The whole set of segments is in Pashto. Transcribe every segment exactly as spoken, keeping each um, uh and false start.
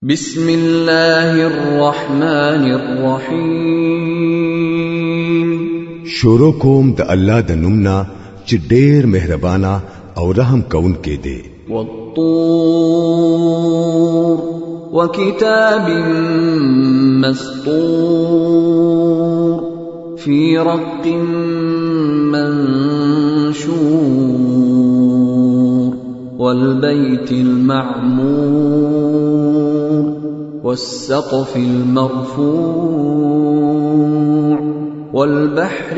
بسم الله الرحمن الرحیم. شروع کوم د الله د نومنا چې ډېر مهربانا او رحم کون کې دی. والطور وكتاب مسطور في رق منشور والبيت المعمور والسقف المرفوع والبحر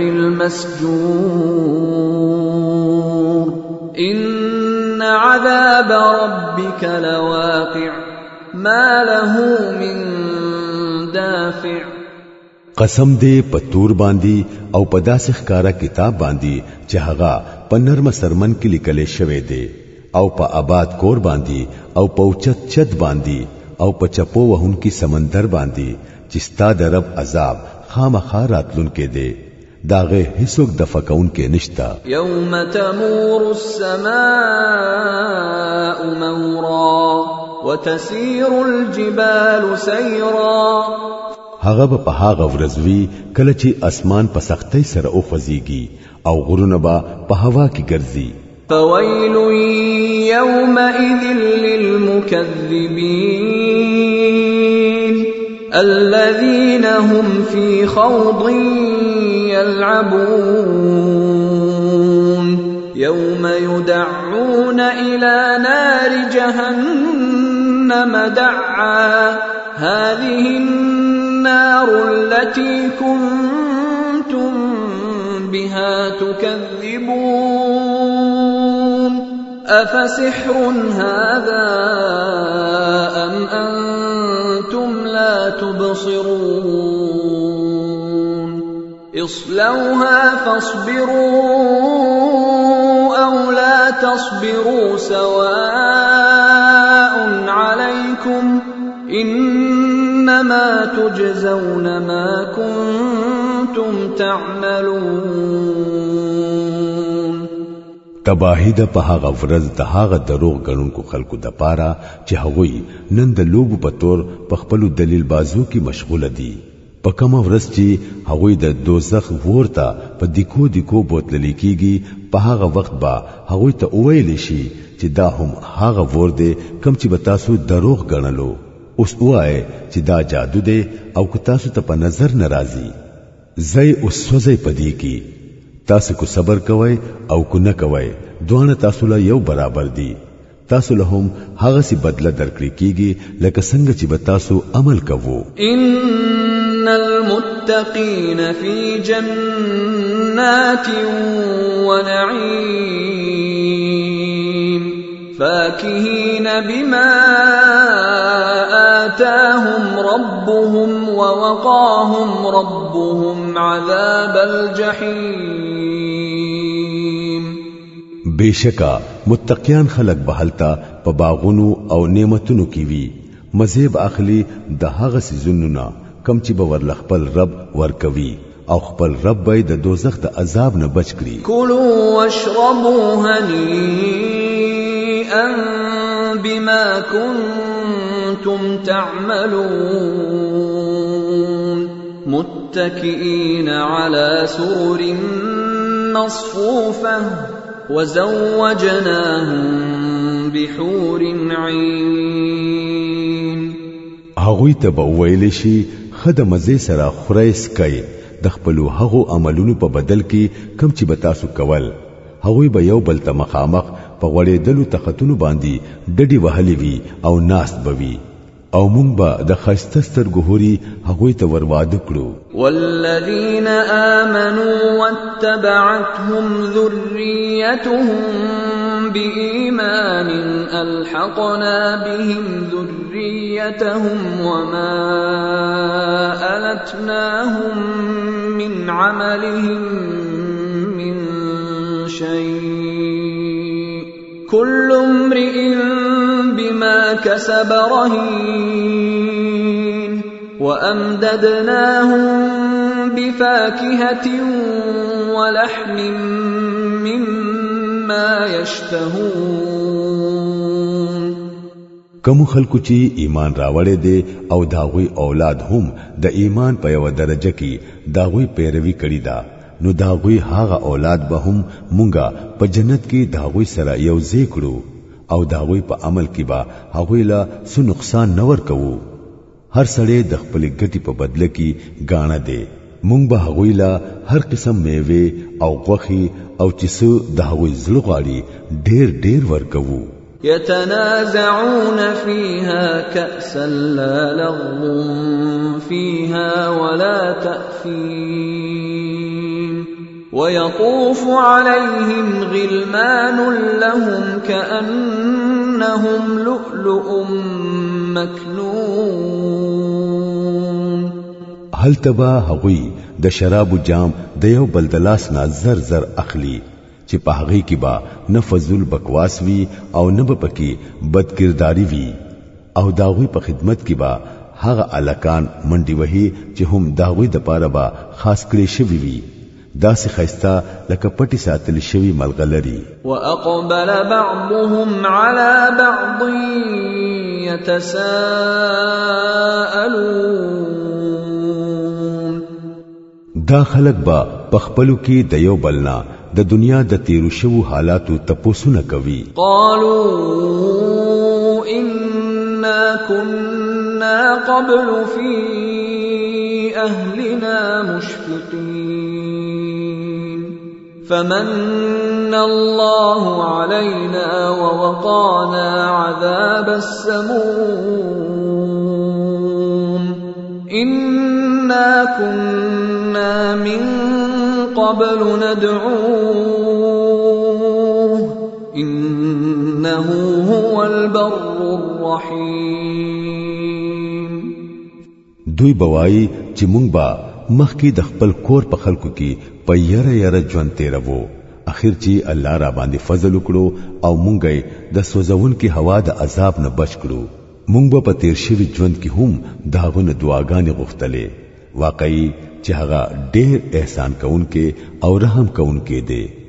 المسجور إن عذاب ربك لواقع ما له من دافع. قسم دې په تور باندې او په داسې ښکارا کتاب باندې چې هغه په نرم سرمن کې لیکل شوی دی او په آباد کور باندې او په اوچت چت باندې او په چپو وهونکي سمندر باندې چې ستا د رب عذاب خامخا راتلونکې دی. داغه هیڅوک د فکون کې نشتا. یوم تمور السماء مورا وتسير الجبال سيرا. هغه په هغه ورځ وی کله چې اسمان په سختۍ سره اوخوځيږي او غرونه به په هوا کې ګرځي. فويل يومئذ للمكذبين الذين هم في خوض يلعبون يوم يدعون إلى نار جهنم دعا هذه النار التي كنتم بها تكذبون أفسحر هذا أم أنتم لا تبصرون اصلوها فاصبروا أو لا تصبروا سواء عليكم إنما تجزون ما كنتم تعملون. تباہی د په هغه ورځ د هغه دروغ غنونکو خلکو د پاره چې هغوی نن د لوب په تور په خپل دلیل بازو کې مشغوله دي. په کوم ورځ چې هغوی د دوزخ ورته په دیکو دیکو بوتل کېږي په هغه وخت با هغوی ته وویل شي چې دا هم هغه ور دي کم چې به تاسو دروغ غنلو. اوس وای چې دا جادو دی او که تاسو ته په نظر ناراضي زئی اوس سوځي پدې کې تاسو کو صبر کوئ او کو نه کوئ دوه تاسو له یو برابر دي. تاسو له هم هغه سي بدله درکړي کیږي لکه څنګه چې به تاسو عمل کوو. ان المتقين في جنات ونعيم فاكهين بما آتاهم ربهم ووقاهم ربهم عذاب الجحيم. بشکا متقیان خلق بهلتا په باغونو او نعمتونو کې وی مزيب اخلي د هغه سيزونو کم چې به ورل خپل رب ورکوي او خپل رب به د دوزخ د عذاب نه بچ کړي. كلوا واشربوا هنيئا بما كنتم تعملون متكئين على سرر مصفوفة وزوجناهم بحور عين. هغوی ته به ویل شي خدای مزه سره خورایس کوي د خپل هغو عملونو په بدل کې کم چې به تاسو کول. هغوی به یو بل ته مخامخ په غړېدلو تختونو باندې ډډې وهلې وي او ناست بوي او مونږ به د خسته سترګهوري هغوی ته ورواده کړو. والذین آمنوا واتبعتهم ذريتهم بإيمان ألحقنا بهم ذريتهم وما ألتناهم من عملهم من شيء كل امرئ بما كسب رهين وأمددناهم بفاكهة ولحم مما يشتهون کوم خلکو چې ایمان راوړې دي او داوی اولاد هم د ایمان په یو درجه کې داوی پیروي کړی دا نو داوی هاغه اولاد به هم مونږه په جنت کې داوی سره یو ځای کړو او داوی په عمل کې به هغه لا څه نقصان نور کوو هر سړی د خپل ګټي په بدله کې غاڼه دی مونږ به هغه لا هر قسم میوه او غوخي او چې څه داوی زړه غاړي ډېر ډېر ورکوو يتنازعون فيها كأسا لا لغو فيها ولا تأثيم ويطوف عليهم غلمان لهم كأنهم لؤلؤ مكنون هل تبا هغوی د شراب جام د یو بلدلاس نه زر زر اخلي چې په هغه کې با نه فضل بکواس وی او نه به پکې بدکرداری وی او داوی په خدمت کې با هغه الکان منډي وهي چې هم داوی د پاره با خاص کړی شوی وی داسې خيستا لکه پټي ساتل شوی ملغلري واقبل بعضهم على بعض يتساءلون دا خلق با پخپلو کې د یو بلنا د دنیا د تیرو شوو حالاتو تپوسونه کوي قالوا إنا كنا قبل في أهلنا مشفقين فمن الله علينا ووقانا عذاب السموم إنا كنا من قبل ندعوه إنه هو البر الرحيم دوی بوای چې مونږ با مخکې د خپل کور په خلکو کې په یره یره ژوند تیرو اخر چې الله را باندې فضل وکړو او مونږه د سوزون کې هوا د عذاب نه بچ کړو مونږ په تیر شوی ژوند کې هم داغونه دعاګانې غوښتلې واقعي چې هغه ډېر احسان کوونکې او رحم کوونکې دی